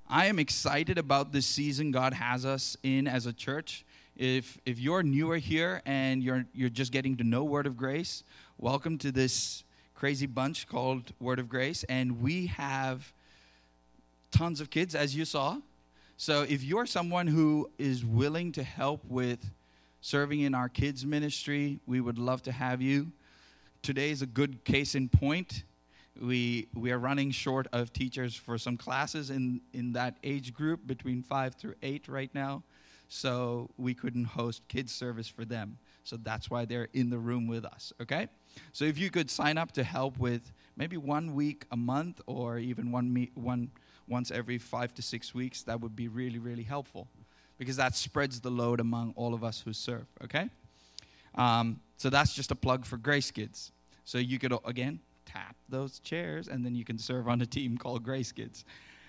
I am excited about this season God has us in as a church. If you're newer here and you're just getting to know Word of Grace, welcome to this crazy bunch called Word of Grace. And we have tons of kids, as you saw. So if you're someone who is willing to help with serving in our kids ministry, we would love to have you. Today is a good case in point. We are running short of teachers for some classes in that age group between 5 through 8 right now. So we couldn't host kids service for them. So that's why they're in the room with us, okay? So if you could sign up to help with maybe 1 week a month or even once every 5 to 6 weeks, that would be really, really helpful because that spreads the load among all of us who serve, okay? So that's just a plug for Grace Kids. So you could, again, tap those chairs, and then you can serve on a team called Grace Kids.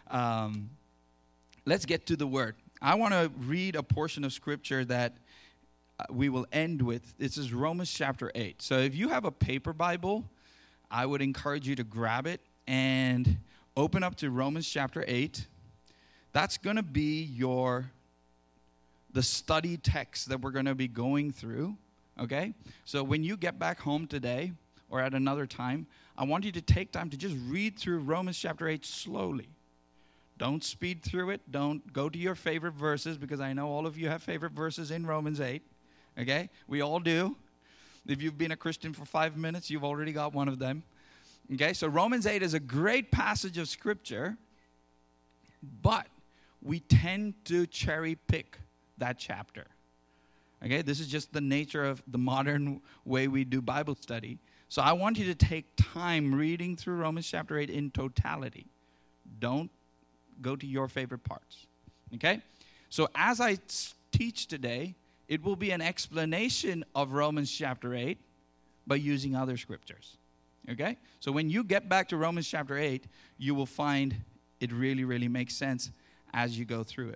Let's get to the Word. I want to read a portion of Scripture that we will end with. This is Romans chapter 8. So if you have a paper Bible, I would encourage you to grab it and open up to Romans chapter 8. That's going to be the study text that we're going to be going through, okay? So when you get back home today or at another time, I want you to take time to just read through Romans chapter 8 slowly. Don't speed through it. Don't go to your favorite verses, because I know all of you have favorite verses in Romans 8. Okay? We all do. If you've been a Christian for 5 minutes, you've already got one of them. Okay? So Romans 8 is a great passage of Scripture, but we tend to cherry pick that chapter. Okay? This is just the nature of the modern way we do Bible study. So I want you to take time reading through Romans chapter 8 in totality. Don't go to your favorite parts. Okay? So as I teach today, it will be an explanation of Romans chapter 8 by using other scriptures. Okay? So when you get back to Romans chapter 8, you will find it really, really makes sense as you go through it.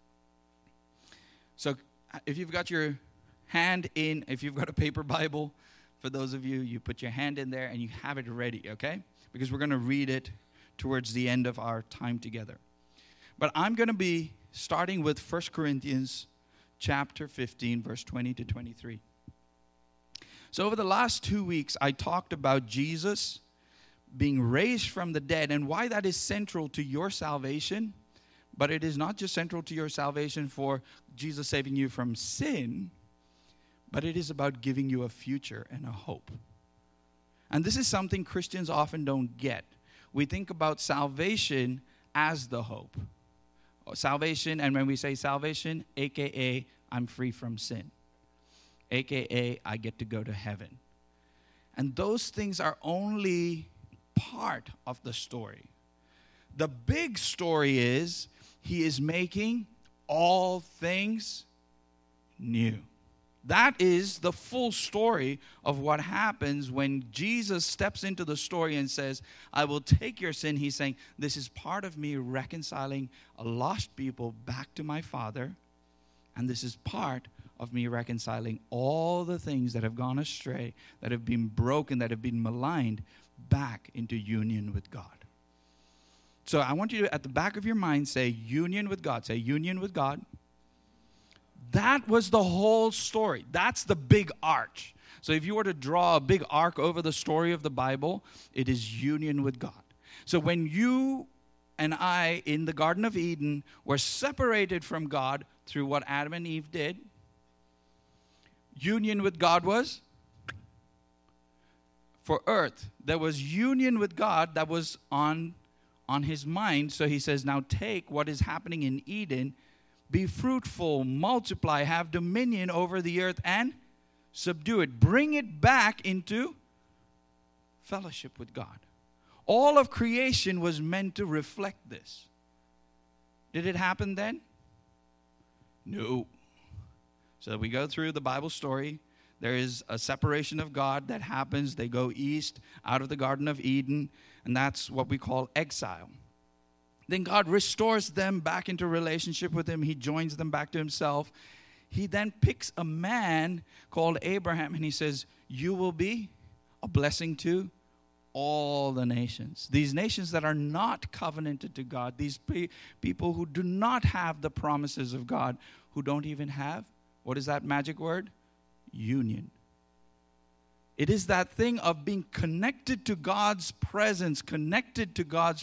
So if you've got your hand in, if you've got a paper Bible, for those of you, you put your hand in there and you have it ready, okay? Because we're going to read it towards the end of our time together. But I'm going to be starting with 1 Corinthians chapter 15, verse 20 to 23. So over the last 2 weeks, I talked about Jesus being raised from the dead and why that is central to your salvation. But it is not just central to your salvation for Jesus saving you from sin, but it is about giving you a future and a hope. And this is something Christians often don't get. We think about salvation as the hope. Salvation, and when we say salvation, a.k.a. I'm free from sin. A.k.a. I get to go to heaven. And those things are only part of the story. The big story is He is making all things new. That is the full story of what happens when Jesus steps into the story and says, I will take your sin. He's saying, this is part of me reconciling a lost people back to my Father. And this is part of me reconciling all the things that have gone astray, that have been broken, that have been maligned, back into union with God. So I want you to, at the back of your mind, say union with God. Say union with God. That was the whole story. That's the big arch. So if you were to draw a big arc over the story of the Bible, it is union with God. So when you and I in the Garden of Eden were separated from God through what Adam and Eve did, union with God was for earth. There was union with God that was on His mind. So He says, now take what is happening in Eden, be fruitful, multiply, have dominion over the earth, and subdue it. Bring it back into fellowship with God. All of creation was meant to reflect this. Did it happen then? No. So we go through the Bible story. There is a separation of God that happens. They go east out of the Garden of Eden, and that's what we call exile. Then God restores them back into relationship with Him. He joins them back to Himself. He then picks a man called Abraham, and He says, you will be a blessing to all the nations. These nations that are not covenanted to God, these people who do not have the promises of God, who don't even have, what is that magic word? Union. It is that thing of being connected to God's presence, connected to God's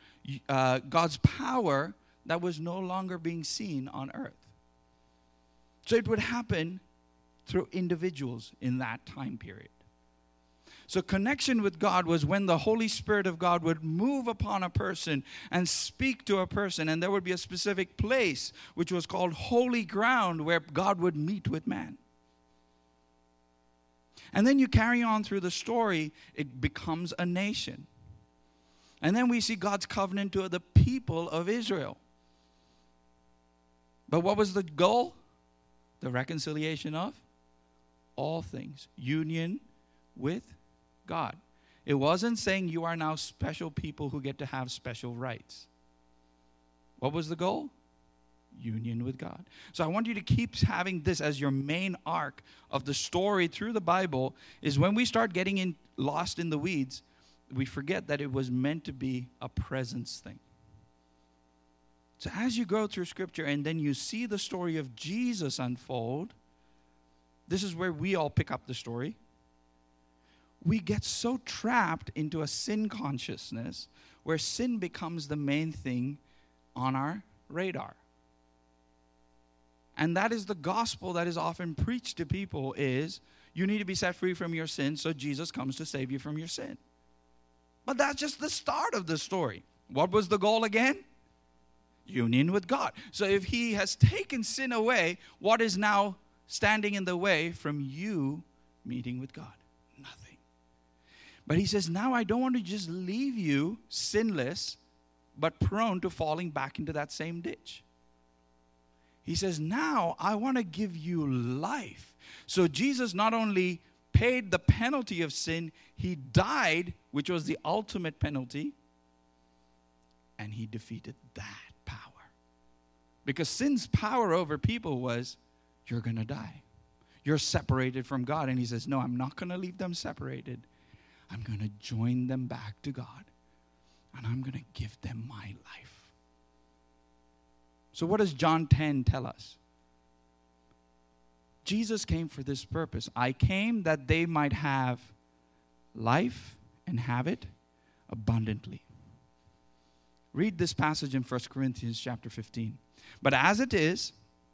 power that was no longer being seen on earth. So it would happen through individuals in that time period. So connection with God was when the Holy Spirit of God would move upon a person and speak to a person. And there would be a specific place which was called holy ground where God would meet with man. And then you carry on through the story, it becomes a nation. And then we see God's covenant to the people of Israel. But what was the goal? The reconciliation of all things. Union with God. It wasn't saying you are now special people who get to have special rights. What was the goal? Union with God. So I want you to keep having this as your main arc of the story through the Bible, is when we start getting lost in the weeds, we forget that it was meant to be a presence thing. So as you go through Scripture and then you see the story of Jesus unfold, this is where we all pick up the story. We get so trapped into a sin consciousness where sin becomes the main thing on our radar. And that is the gospel that is often preached to people, is you need to be set free from your sin, so Jesus comes to save you from your sin. But that's just the start of the story. What was the goal again? Union with God. So if he has taken sin away, what is now standing in the way from you meeting with God? Nothing. But he says, now I don't want to just leave you sinless, but prone to falling back into that same ditch. He says, now I want to give you life. So Jesus not only paid the penalty of sin, he died, which was the ultimate penalty, and he defeated that power. Because sin's power over people was, you're going to die. You're separated from God. And he says, no, I'm not going to leave them separated. I'm going to join them back to God. And I'm going to give them my life. So what does John 10 tell us? Jesus came for this purpose. I came that they might have life and have it abundantly. Read this passage in 1 Corinthians chapter 15. But as it is,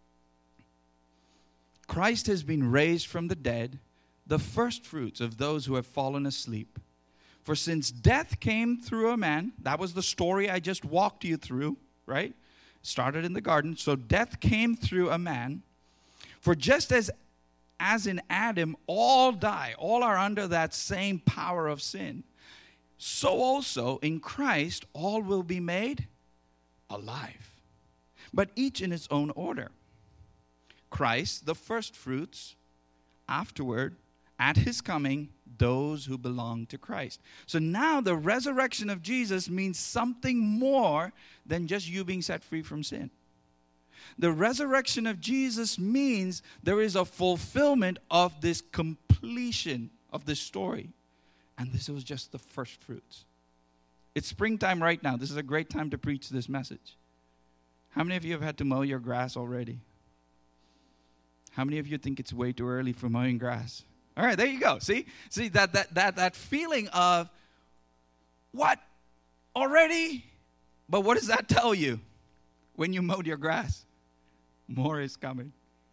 Christ has been raised from the dead, the first fruits of those who have fallen asleep. For since death came through a man, that was the story I just walked you through, right? Started in the garden. So death came through a man. For just as in Adam all die, all are under that same power of sin, so also in Christ all will be made alive, but each in its own order. Christ, the first fruits, afterward, at his coming, those who belong to Christ. So now the resurrection of Jesus means something more than just you being set free from sin. The resurrection of Jesus means there is a fulfillment of this completion of this story. And this was just the first fruits. It's springtime right now. This is a great time to preach this message. How many of you have had to mow your grass already? How many of you think it's way too early for mowing grass? All right, there you go. See that feeling of, what? Already? But what does that tell you when you mowed your grass? More is coming.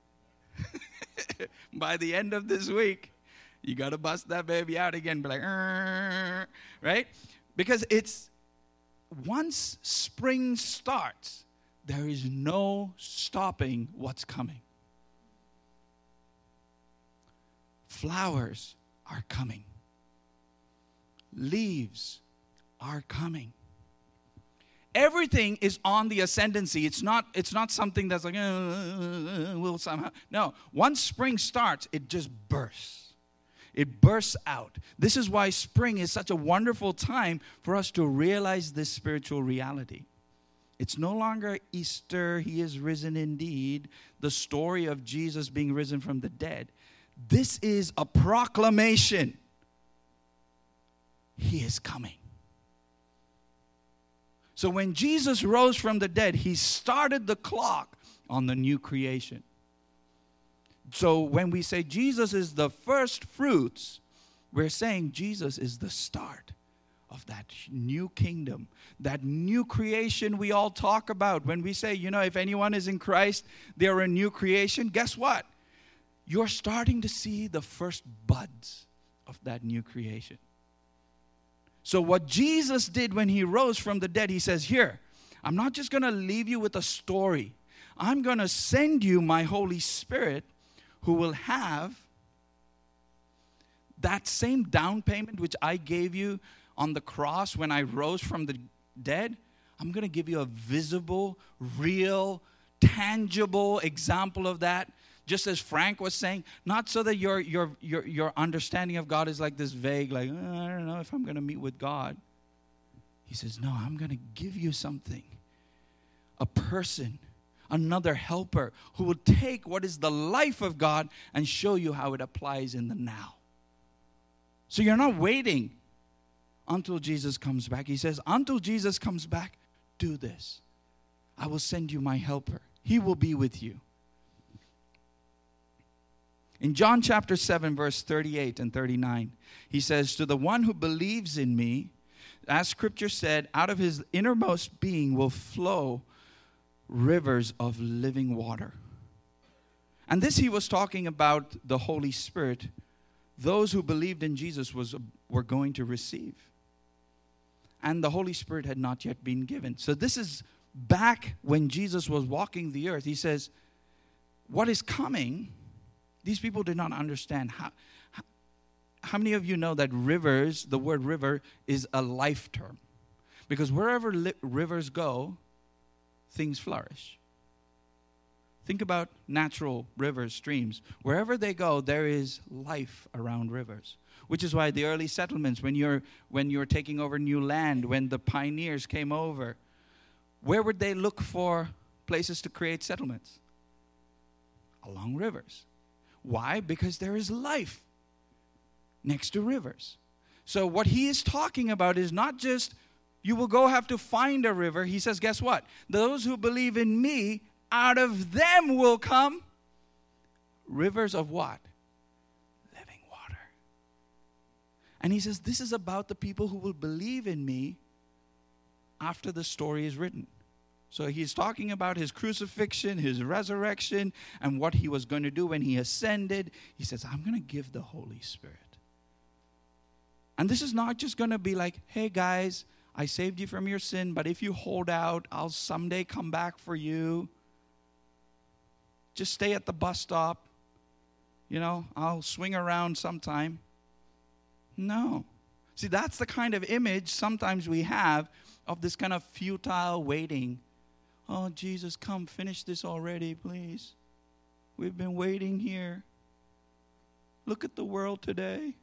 By the end of this week, you got to bust that baby out again. Be like, right? Because it's, once spring starts, there is no stopping what's coming. Flowers are coming. Leaves are coming. Everything is on the ascendancy. It's not something that's like, will somehow. No, once spring starts, it just bursts. It bursts out. This is why spring is such a wonderful time for us to realize this spiritual reality. It's no longer Easter, he is risen indeed, the story of Jesus being risen from the dead. This is a proclamation. He is coming. So when Jesus rose from the dead, he started the clock on the new creation. So when we say Jesus is the first fruits, we're saying Jesus is the start of that new kingdom, that new creation we all talk about. When we say, if anyone is in Christ, they're a new creation. Guess what? You're starting to see the first buds of that new creation. So what Jesus did when he rose from the dead, he says, here, I'm not just going to leave you with a story. I'm going to send you my Holy Spirit who will have that same down payment which I gave you on the cross when I rose from the dead. I'm going to give you a visible, real, tangible example of that. Just as Frank was saying, not so that your understanding of God is like this vague, like, I don't know if I'm going to meet with God. He says, no, I'm going to give you something. A person, another helper who will take what is the life of God and show you how it applies in the now. So you're not waiting until Jesus comes back. He says, until Jesus comes back, do this. I will send you my helper. He will be with you. In John chapter 7, verse 38 and 39, he says, to the one who believes in me, as Scripture said, out of his innermost being will flow rivers of living water. And this he was talking about the Holy Spirit. Those who believed in Jesus were going to receive. And the Holy Spirit had not yet been given. So this is back when Jesus was walking the earth. He says, what is coming, these people did not understand. How many of you know that rivers, the word river, is a life term? Because wherever rivers go, things flourish. Think about natural rivers, streams. Wherever they go, there is life around rivers. Which is why the early settlements, when you're taking over new land, when the pioneers came over, where would they look for places to create settlements? Along rivers. Why? Because there is life next to rivers. So what he is talking about is not just you will go have to find a river. He says, guess what? Those who believe in me, out of them will come rivers of what? Living water. And he says, this is about the people who will believe in me after the story is written. So he's talking about his crucifixion, his resurrection, and what he was going to do when he ascended. He says, I'm going to give the Holy Spirit. And this is not just going to be like, hey guys, I saved you from your sin, but if you hold out, I'll someday come back for you. Just stay at the bus stop. I'll swing around sometime. No. See, that's the kind of image sometimes we have of this kind of futile waiting. Oh, Jesus, come finish this already, please. We've been waiting here. Look at the world today.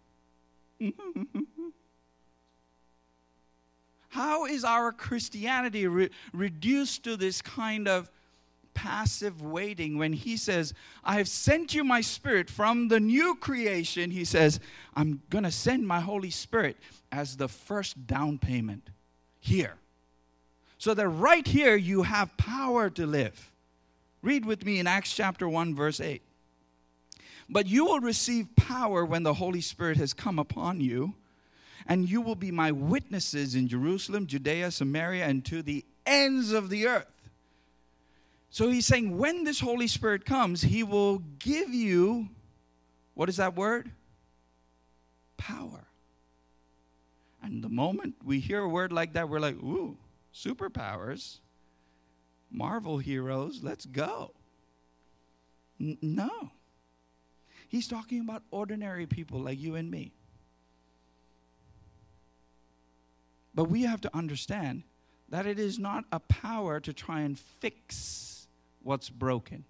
How is our Christianity reduced to this kind of passive waiting when he says, I have sent you my Spirit from the new creation? He says, I'm going to send my Holy Spirit as the first down payment here. So that right here you have power to live. Read with me in Acts chapter 1, verse 8. But you will receive power when the Holy Spirit has come upon you, and you will be my witnesses in Jerusalem, Judea, Samaria, and to the ends of the earth. So he's saying when this Holy Spirit comes, he will give you, what is that word? Power. And the moment we hear a word like that, we're like, ooh, superpowers, Marvel heroes, let's go. No. He's talking about ordinary people like you and me. But we have to understand that it is not a power to try and fix what's broken.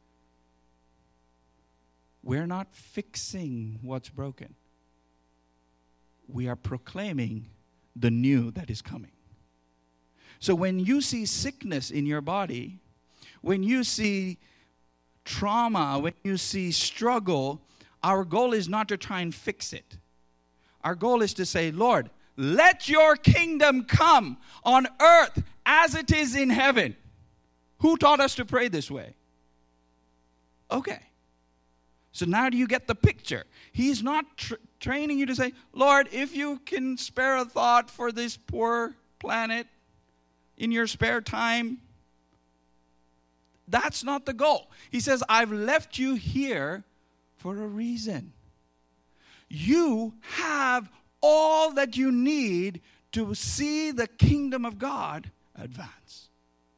We're not fixing what's broken. We are proclaiming the new that is coming. So when you see sickness in your body, when you see trauma, when you see struggle, our goal is not to try and fix it. Our goal is to say, Lord, let your kingdom come on earth as it is in heaven. Who taught us to pray this way? Okay. So now do you get the picture? He's not training you to say, Lord, if you can spare a thought for this poor planet in your spare time. That's not the goal. He says, I've left you here for a reason. You have all that you need to see the kingdom of God advance.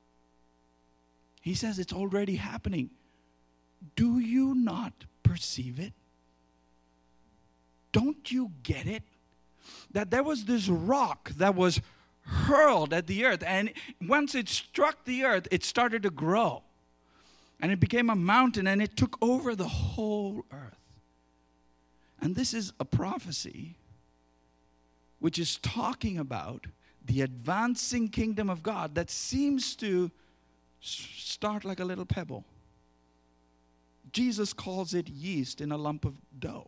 He says it's already happening. Do you not perceive it? Don't you get it? That there was this rock that was hurled at the earth, and once it struck the earth, it started to grow. And it became a mountain, and it took over the whole earth. And this is a prophecy which is talking about the advancing kingdom of God that seems to start like a little pebble. Jesus calls it yeast in a lump of dough.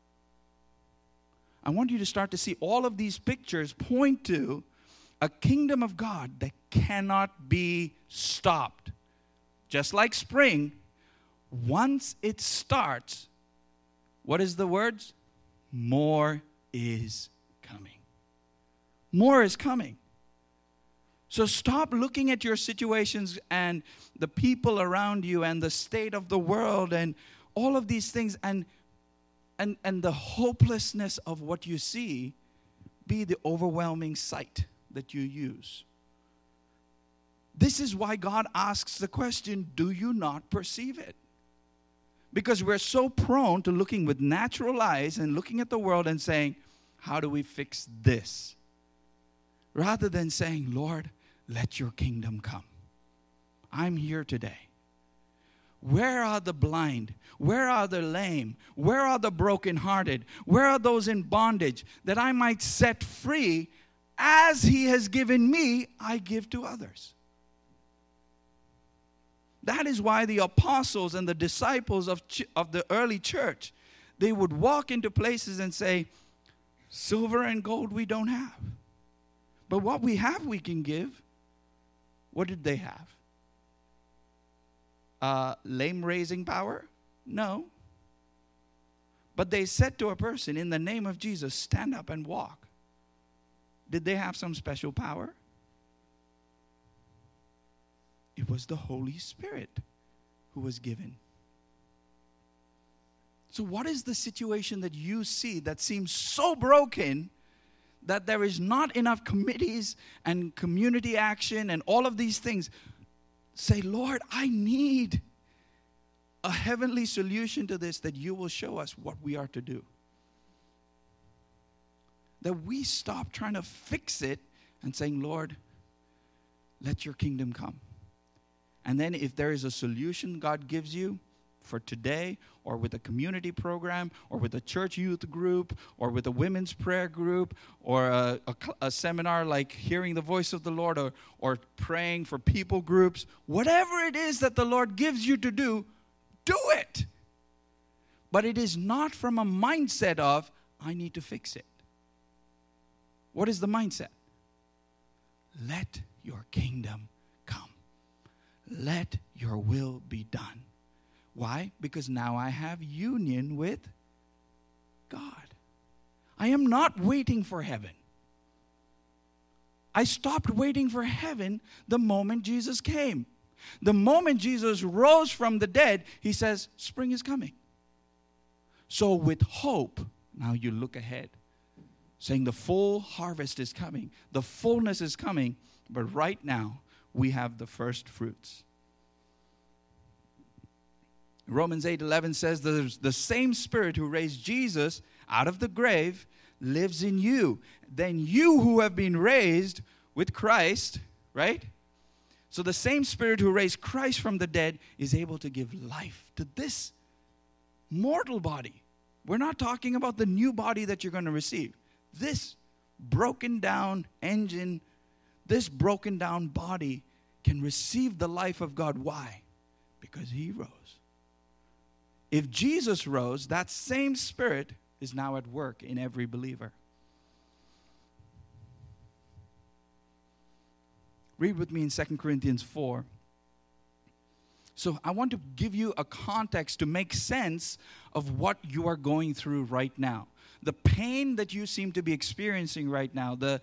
I want you to start to see all of these pictures point to a kingdom of God that cannot be stopped. Just like spring, once it starts, what is the words? More is coming. More is coming. So stop looking at your situations and the people around you and the state of the world and all of these things and the hopelessness of what you see be the overwhelming sight that you use. This is why God asks the question, do you not perceive it? Because we're so prone to looking with natural eyes and looking at the world and saying, how do we fix this? Rather than saying, Lord, let your kingdom come. I'm here today. Where are the blind? Where are the lame? Where are the brokenhearted? Where are those in bondage? That I might set free, as he has given me, I give to others. That is why the apostles and the disciples of the early church, they would walk into places and say, silver and gold we don't have. But what we have we can give. What did they have? Lame raising power? No. But they said to a person, in the name of Jesus, stand up and walk. Did they have some special power? It was the Holy Spirit who was given. So what is the situation that you see that seems so broken that there is not enough committees and community action and all of these things? Say, Lord, I need a heavenly solution to this, that you will show us what we are to do. That we stop trying to fix it and saying, Lord, let your kingdom come. And then if there is a solution God gives you for today, or with a community program, or with a church youth group, or with a women's prayer group, or a seminar like Hearing the Voice of the Lord, or praying for people groups, whatever it is that the Lord gives you to do it. But it is not from a mindset of, I need to fix it. What is the mindset? Let your kingdom come. Let your will be done. Why? Because now I have union with God. I am not waiting for heaven. I stopped waiting for heaven the moment Jesus came. The moment Jesus rose from the dead, he says, spring is coming. So with hope, now you look ahead, saying the full harvest is coming. The fullness is coming. But right now, we have the first fruits. Romans 8:11 says the same Spirit who raised Jesus out of the grave lives in you. Then you who have been raised with Christ, right? So the same Spirit who raised Christ from the dead is able to give life to this mortal body. We're not talking about the new body that you're going to receive. This broken down engine, this broken down body can receive the life of God. Why? Because he rose. If Jesus rose, that same Spirit is now at work in every believer. Read with me in 2 Corinthians 4. So I want to give you a context to make sense of what you are going through right now. The pain that you seem to be experiencing right now, the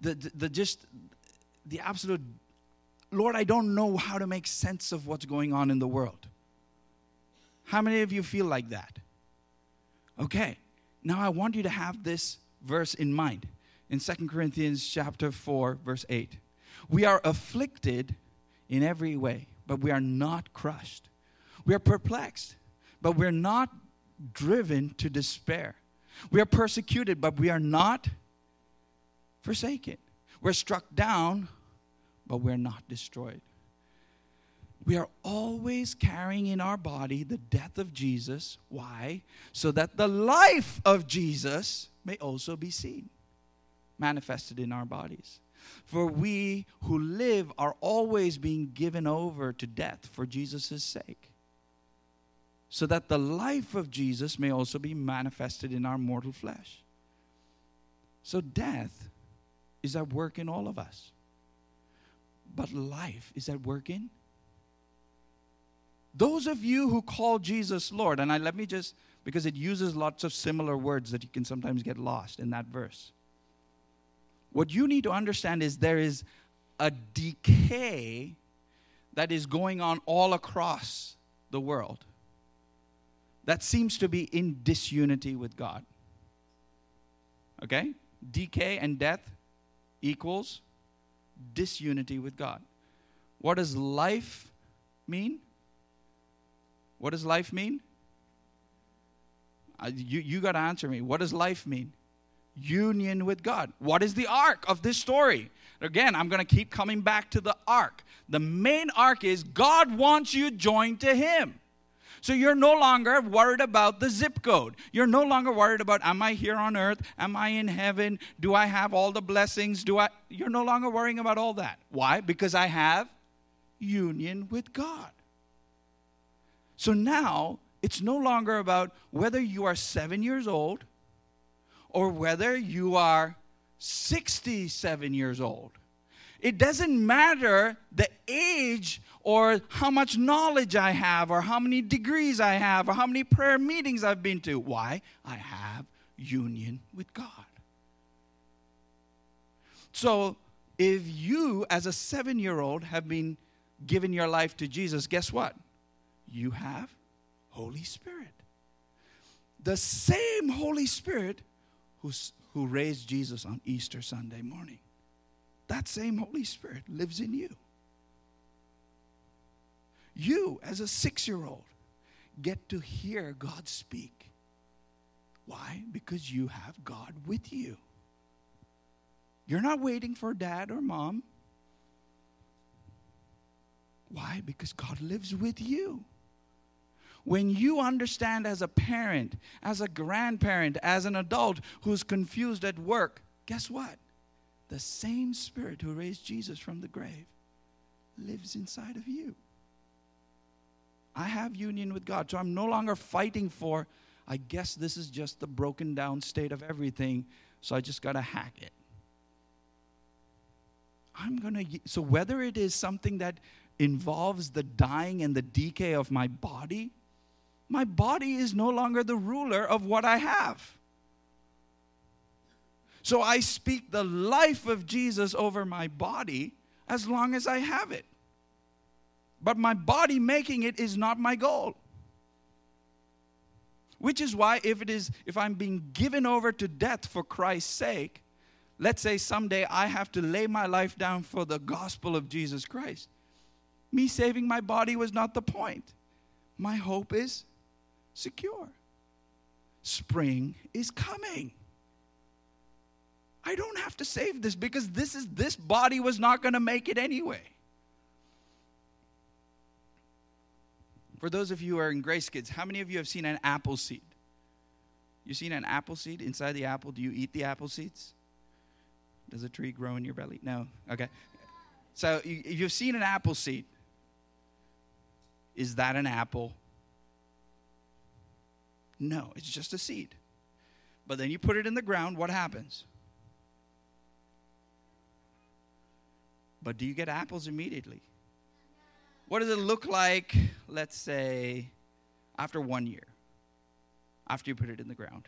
absolute, Lord, I don't know how to make sense of what's going on in the world. How many of you feel like that? Okay, now I want you to have this verse in mind. In 2 Corinthians chapter 4, verse 8. We are afflicted in every way, but we are not crushed. We are perplexed, but we're not driven to despair. We are persecuted, but we are not forsaken. We're struck down, but we're not destroyed. We are always carrying in our body the death of Jesus. Why? So that the life of Jesus may also be seen, manifested in our bodies. For we who live are always being given over to death for Jesus' sake, so that the life of Jesus may also be manifested in our mortal flesh. So death is at work in all of us. But life is at work in those of you who call Jesus Lord. And let me just, because it uses lots of similar words that you can sometimes get lost in that verse. What you need to understand is there is a decay that is going on all across the world that seems to be in disunity with God. Okay? Decay and death equals disunity with God. What does life mean? What does life mean? You got to answer me. What does life mean? Union with God. What is the arc of this story? Again, I'm going to keep coming back to the arc. The main arc is God wants you joined to Him. So you're no longer worried about the zip code. You're no longer worried about, am I here on earth? Am I in heaven? Do I have all the blessings? You're no longer worrying about all that. Why? Because I have union with God. So now, it's no longer about whether you are 7 years old or whether you are 67 years old. It doesn't matter the age or how much knowledge I have or how many degrees I have or how many prayer meetings I've been to. Why? I have union with God. So if you as a 7-year-old have been given your life to Jesus, guess what? You have Holy Spirit. The same Holy Spirit who raised Jesus on Easter Sunday morning. That same Holy Spirit lives in you. You, as a 6-year-old, get to hear God speak. Why? Because you have God with you. You're not waiting for dad or mom. Why? Because God lives with you. When you understand as a parent, as a grandparent, as an adult who's confused at work, guess what? The same Spirit who raised Jesus from the grave lives inside of you. I have union with God, so I'm no longer fighting for, I guess this is just the broken down state of everything, so I just got to hack it. So whether it is something that involves the dying and the decay of my body is no longer the ruler of what I have. So I speak the life of Jesus over my body as long as I have it. But my body making it is not my goal. Which is why if I'm being given over to death for Christ's sake, let's say someday I have to lay my life down for the gospel of Jesus Christ. Me saving my body was not the point. My hope is secure. Spring is coming. I don't have to save this because this body was not going to make it anyway. For those of you who are in Grace Kids, how many of you have seen an apple seed? You seen an apple seed? Inside the apple, do you eat the apple seeds? Does a tree grow in your belly? No. Okay. So you've seen an apple seed. Is that an apple? No, it's just a seed. But then you put it in the ground, what happens? But do you get apples immediately? What does it look like, let's say, after 1 year, after you put it in the ground?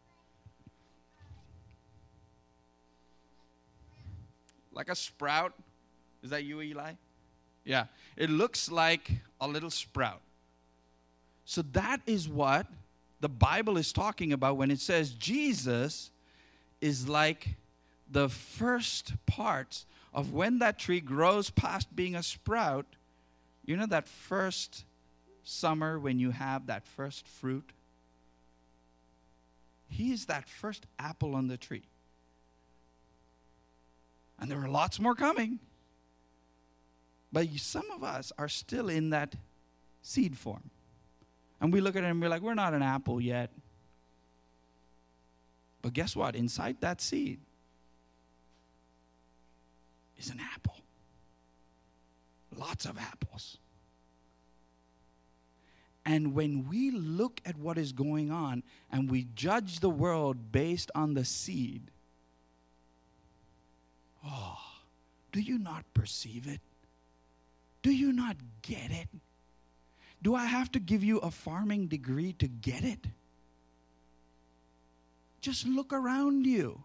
Like a sprout? Is that you, Eli? Yeah. It looks like a little sprout. So that is what the Bible is talking about when it says Jesus is like the first parts of when that tree grows past being a sprout. You know that first summer when you have that first fruit? He is that first apple on the tree. And there are lots more coming. But some of us are still in that seed form. And we look at it and we're like, we're not an apple yet. But guess what? Inside that seed is an apple. Lots of apples. And when we look at what is going on and we judge the world based on the seed, do you not perceive it? Do you not get it? Do I have to give you a farming degree to get it? Just look around you.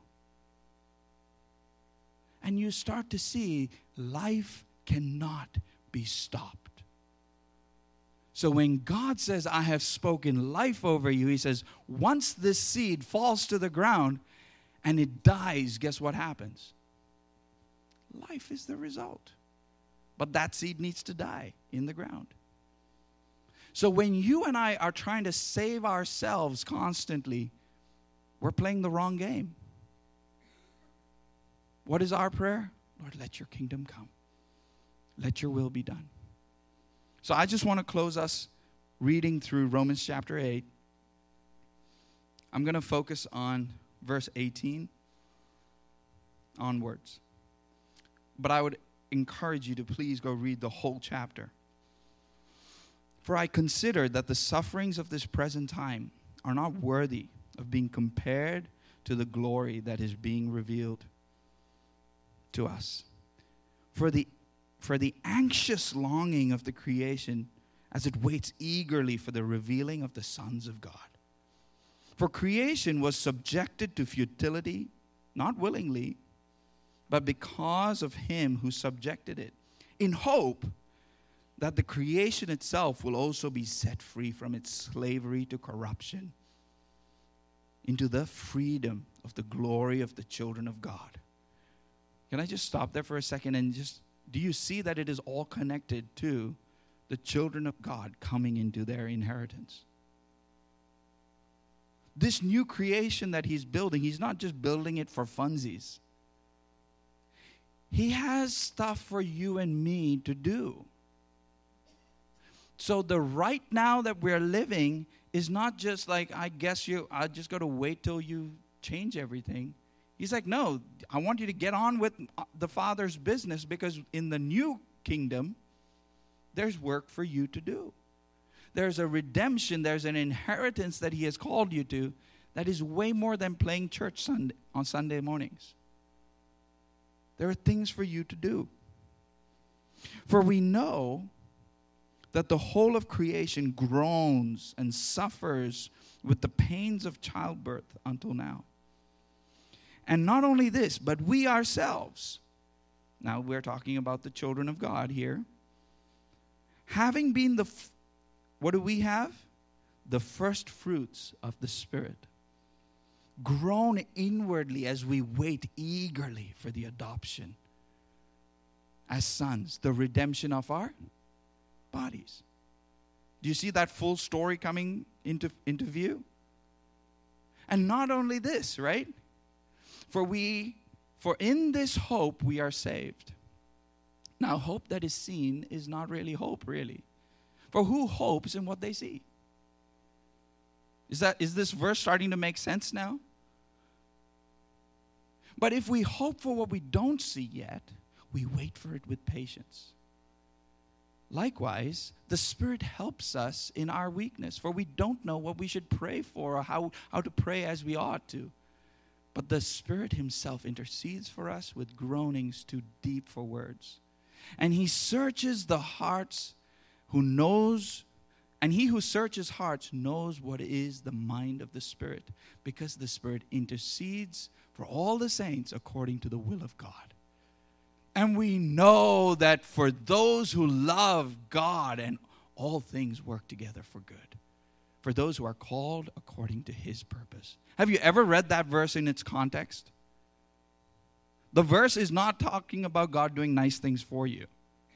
And you start to see life cannot be stopped. So when God says, I have spoken life over you, he says, once this seed falls to the ground and it dies, guess what happens? Life is the result. But that seed needs to die in the ground. So when you and I are trying to save ourselves constantly, we're playing the wrong game. What is our prayer? Lord, let your kingdom come. Let your will be done. So I just want to close us reading through Romans chapter 8. I'm going to focus on verse 18 onwards. But I would encourage you to please go read the whole chapter. For I consider that the sufferings of this present time are not worthy of being compared to the glory that is being revealed to us. For the anxious longing of the creation as it waits eagerly for the revealing of the sons of God. For creation was subjected to futility, not willingly, but because of him who subjected it, in hope that the creation itself will also be set free from its slavery to corruption into the freedom of the glory of the children of God. Can I just stop there for a second and just, do you see that it is all connected to the children of God coming into their inheritance? This new creation that he's building, he's not just building it for funsies. He has stuff for you and me to do. So the right now that we're living is not just like, I just got to wait till you change everything. He's like, no, I want you to get on with the Father's business, because in the new kingdom, there's work for you to do. There's a redemption, there's an inheritance that he has called you to that is way more than playing church on Sunday mornings. There are things for you to do. For we know that the whole of creation groans and suffers with the pains of childbirth until now. And not only this, but we ourselves, now we're talking about the children of God here, having been what do we have? The first fruits of the Spirit, groan inwardly as we wait eagerly for the adoption as sons, the redemption of our bodies. Do you see that full story coming into view? And not only this, right? For in this hope we are saved. Now, hope that is seen is not really hope, really. For who hopes in what they see? Is this verse starting to make sense now? But if we hope for what we don't see yet, we wait for it with patience. Likewise, the Spirit helps us in our weakness, for we don't know what we should pray for or how to pray as we ought to. But the Spirit himself intercedes for us with groanings too deep for words. And he searches the hearts and he who searches hearts knows what is the mind of the Spirit, because the Spirit intercedes for all the saints according to the will of God. And we know that for those who love God, and all things work together for good, for those who are called according to his purpose. Have you ever read that verse in its context? The verse is not talking about God doing nice things for you.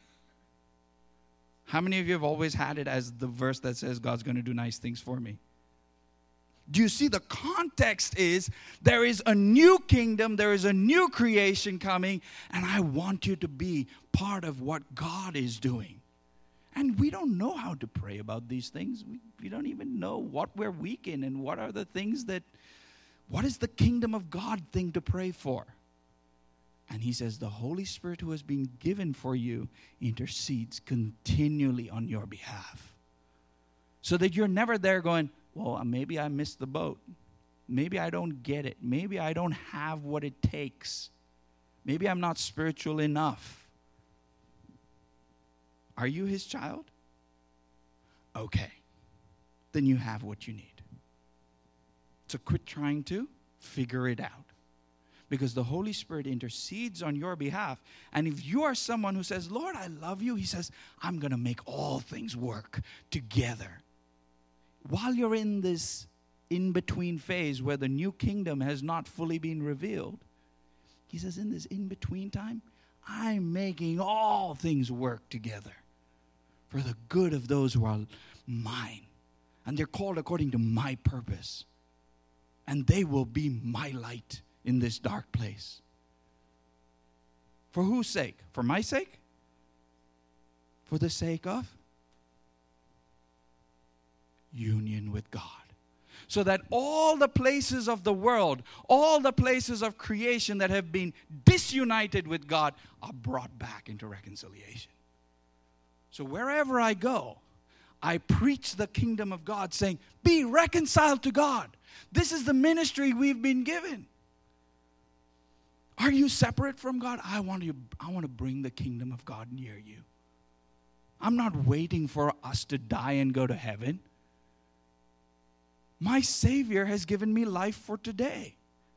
How many of you have always had it as the verse that says God's going to do nice things for me? Do you see the context is there is a new kingdom, there is a new creation coming, and I want you to be part of what God is doing. And we don't know how to pray about these things. We don't even know what we're weak in and what are the things what is the kingdom of God thing to pray for? And he says the Holy Spirit who has been given for you intercedes continually on your behalf. So that you're never there going, well, maybe I missed the boat. Maybe I don't get it. Maybe I don't have what it takes. Maybe I'm not spiritual enough. Are you his child? Okay. Then you have what you need. So quit trying to figure it out. Because the Holy Spirit intercedes on your behalf. And if you are someone who says, Lord, I love you, he says, I'm going to make all things work together. While you're in this in-between phase where the new kingdom has not fully been revealed, he says, in this in-between time, I'm making all things work together for the good of those who are mine. And they're called according to my purpose. And they will be my light in this dark place. For whose sake? For my sake? For the sake of union with God. So that all the places of the world, all the places of creation that have been disunited with God are brought back into reconciliation. So wherever I go, I preach the kingdom of God, saying, be reconciled to God. This is the ministry we've been given. Are you separate from God? I want to bring the kingdom of God near you. I'm not waiting for us to die and go to heaven. My Savior has given me life for today.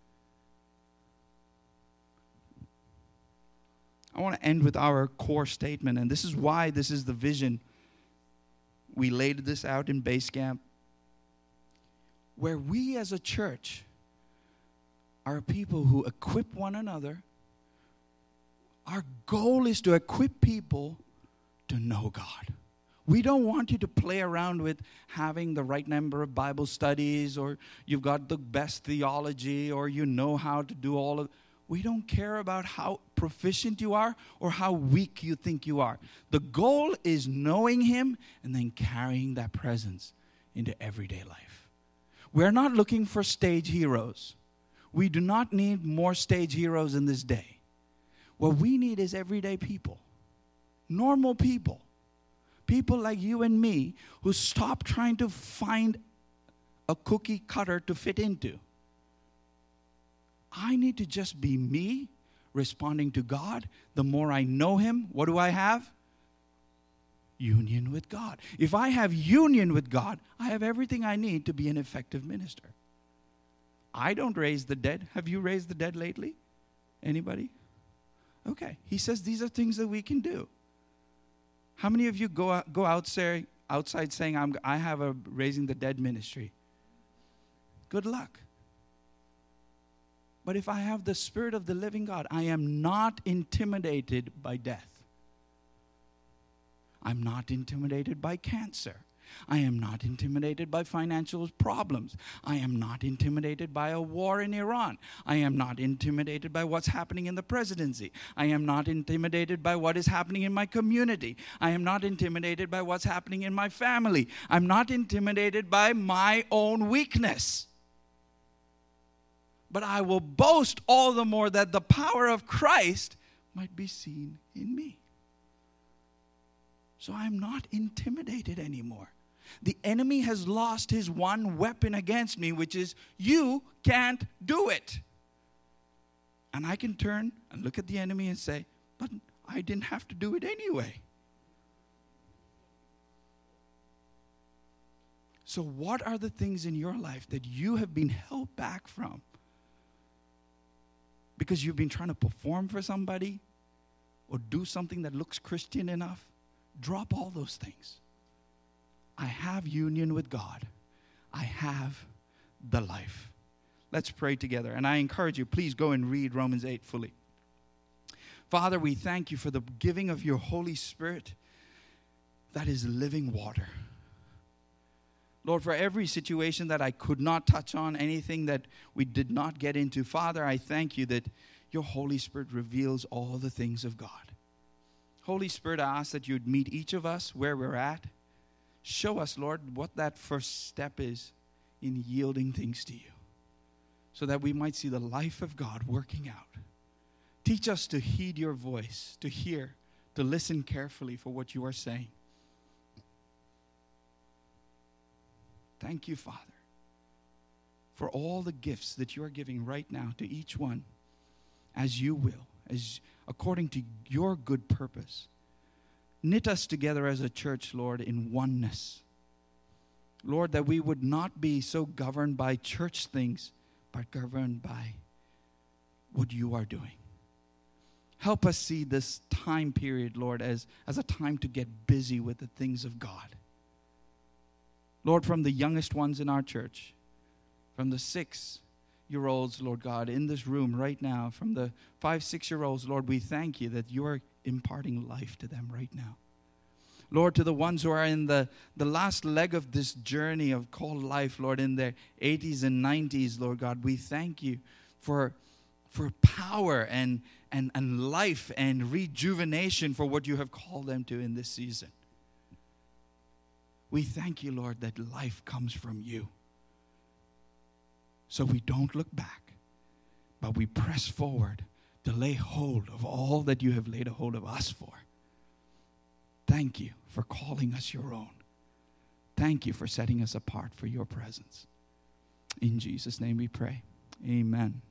I want to end with our core statement, and this is why this is the vision. We laid this out in base camp, where we as a church are people who equip one another. Our goal is to equip people to know God. We don't want you to play around with having the right number of Bible studies, or you've got the best theology, or you know how to do all of. We don't care about how proficient you are or how weak you think you are. The goal is knowing him and then carrying that presence into everyday life. We're not looking for stage heroes. We do not need more stage heroes in this day. What we need is everyday people, normal people. People like you and me who stop trying to find a cookie cutter to fit into. I need to just be me, responding to God. The more I know him, what do I have? Union with God. If I have union with God, I have everything I need to be an effective minister. I don't raise the dead. Have you raised the dead lately? Anybody? Okay. He says these are things that we can do. How many of you go outside saying, I have a raising the dead ministry? Good luck. But if I have the Spirit of the living God, I am not intimidated by death. I'm not intimidated by cancer. I am not intimidated by financial problems. I am not intimidated by a war in Iran. I am not intimidated by what's happening in the presidency. I am not intimidated by what is happening in my community. I am not intimidated by what's happening in my family. I'm not intimidated by my own weakness. But I will boast all the more that the power of Christ might be seen in me. So I'm not intimidated anymore. The enemy has lost his one weapon against me, which is, you can't do it. And I can turn and look at the enemy and say, but I didn't have to do it anyway. So what are the things in your life that you have been held back from? Because you've been trying to perform for somebody or do something that looks Christian enough? Drop all those things. I have union with God. I have the life. Let's pray together. And I encourage you, please go and read Romans 8 fully. Father, we thank you for the giving of your Holy Spirit that is living water. Lord, for every situation that I could not touch on, anything that we did not get into, Father, I thank you that your Holy Spirit reveals all the things of God. Holy Spirit, I ask that you would meet each of us where we're at. Show us, Lord, what that first step is in yielding things to you, so that we might see the life of God working out. Teach us to heed your voice, to hear, to listen carefully for what you are saying. Thank you, Father, for all the gifts that you are giving right now to each one as you will, as according to your good purpose. Knit us together as a church, Lord, in oneness. Lord, that we would not be so governed by church things, but governed by what you are doing. Help us see this time period, Lord, as a time to get busy with the things of God. Lord, from the youngest ones in our church, from the 6-year-olds, Lord God, in this room right now, from the 5-6-year-olds, Lord, we thank you that you are imparting life to them right now. Lord, to the ones who are in the last leg of this journey of called life, Lord, in their 80s and 90s, Lord God, we thank you for power and life and rejuvenation for what you have called them to in this season. We thank you, Lord, that life comes from you. So we don't look back, but we press forward to lay hold of all that you have laid a hold of us for. Thank you for calling us your own. Thank you for setting us apart for your presence. In Jesus' name we pray. Amen.